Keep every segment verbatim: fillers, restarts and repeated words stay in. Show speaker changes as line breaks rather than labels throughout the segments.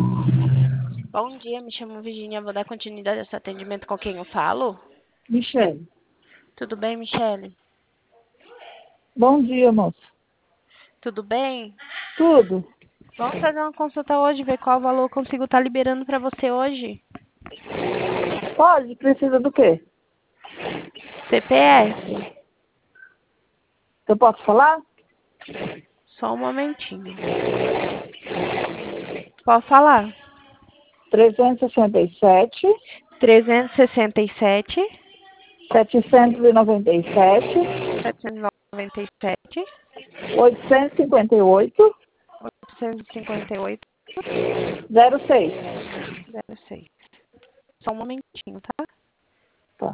Bom dia, me chamo Virginia, vou dar continuidade a esse atendimento com quem eu falo.
Michele.
Tudo bem, Michele?
Bom dia, moça.
Tudo bem?
Tudo?
Vamos fazer uma consulta hoje, ver qual valor eu consigo estar liberando para você hoje.
Pode? Precisa do quê?
C P F.
Eu posso falar?
Só um momentinho. Pode falar.
trezentos e sessenta e sete,
trezentos e sessenta e sete,
setecentos e noventa e sete,
setecentos e noventa e sete,
oitocentos e cinquenta e oito,
oitocentos e cinquenta e oito,
zero seis.
zero seis. Só um momentinho, tá?
Tá.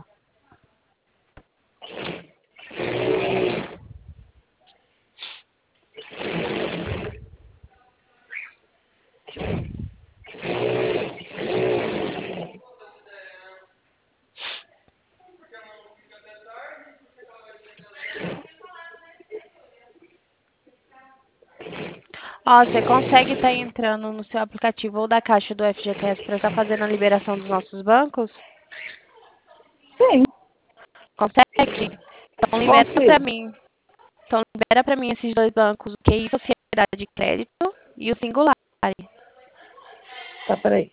Ó, você consegue estar entrando no seu aplicativo ou da Caixa do F G T S para estar fazendo a liberação dos nossos bancos?
Sim,
Consegue? Então libera para
consigo.
mim. Então libera para mim esses dois bancos, o Q I Sociedade de Crédito e o Singular.
Tá, peraí.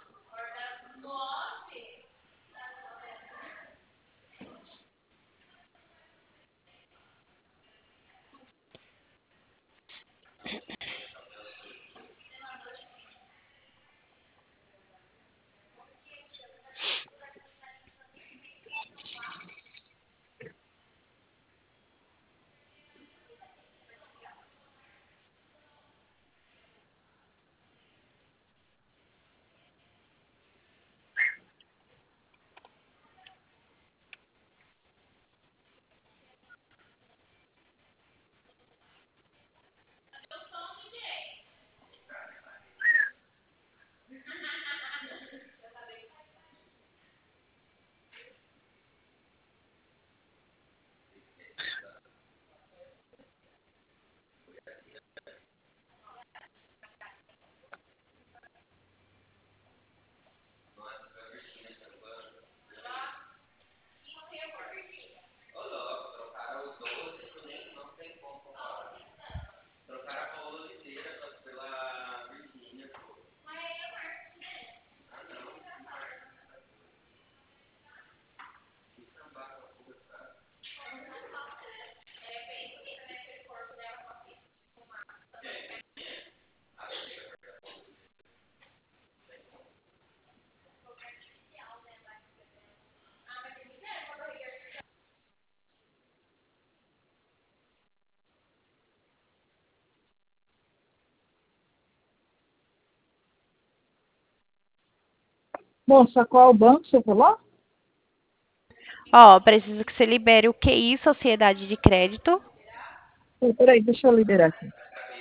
Moça, qual banco você falou?
Ó, preciso que você libere o Q I Sociedade de Crédito.
Peraí, deixa eu liberar aqui.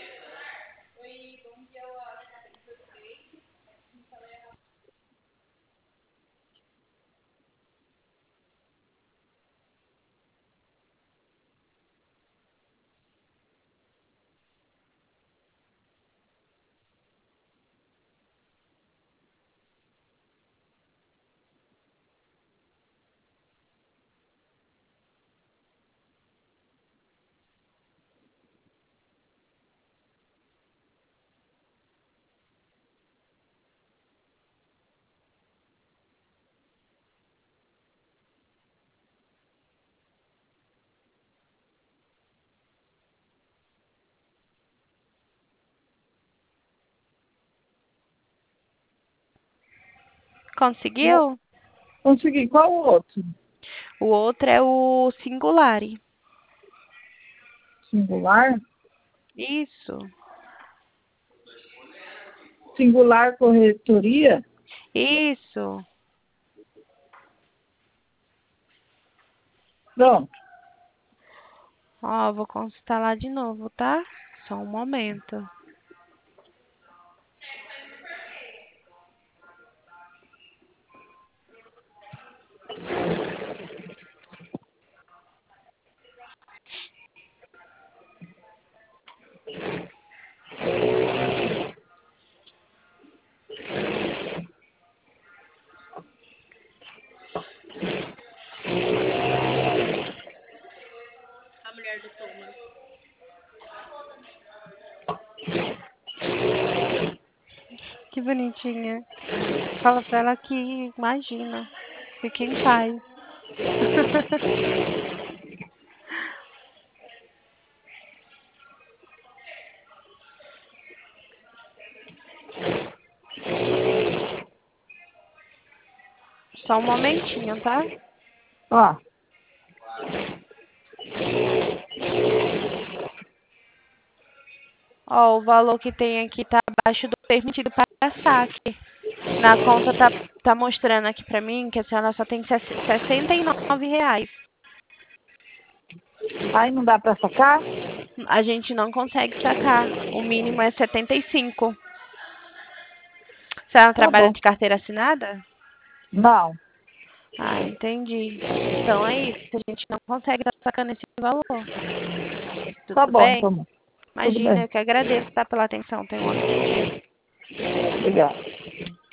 Mo-
Conseguiu?
Consegui. Qual o outro?
O outro é o Singular.
Singular?
Isso.
Singular Corretoria?
Isso.
Pronto.
Ó, vou instalar de novo, tá? Só um momento. Que bonitinha. Fala pra ela que imagina. Fique em paz. Só um momentinho, tá?
Ó.
Ó, o valor que tem aqui tá abaixo do permitido para saque. Na conta tá, tá mostrando aqui pra mim que a senhora só tem sessenta e nove reais.
Aí não dá pra sacar?
A gente não consegue sacar. O mínimo é setenta e cinco. A senhora
Tá
trabalha
bom.
de carteira assinada?
Não.
Ah, entendi. Então é isso. A gente não consegue estar sacando esse valor. Tudo
Tá bom,
bem?
então. Tudo
Imagina,
bem.
eu que agradeço, tá, pela atenção. Tenha um ótimo dia.
Obrigada.